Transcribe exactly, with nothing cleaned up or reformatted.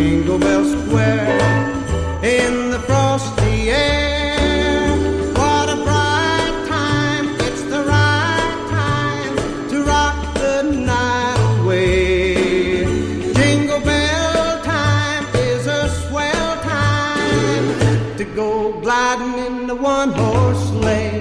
Jingle Bell Square in the frosty air. What a bright time, it's the right time to rock the night away. Jingle bell time is a swell time to go gliding in the one-horse sleigh.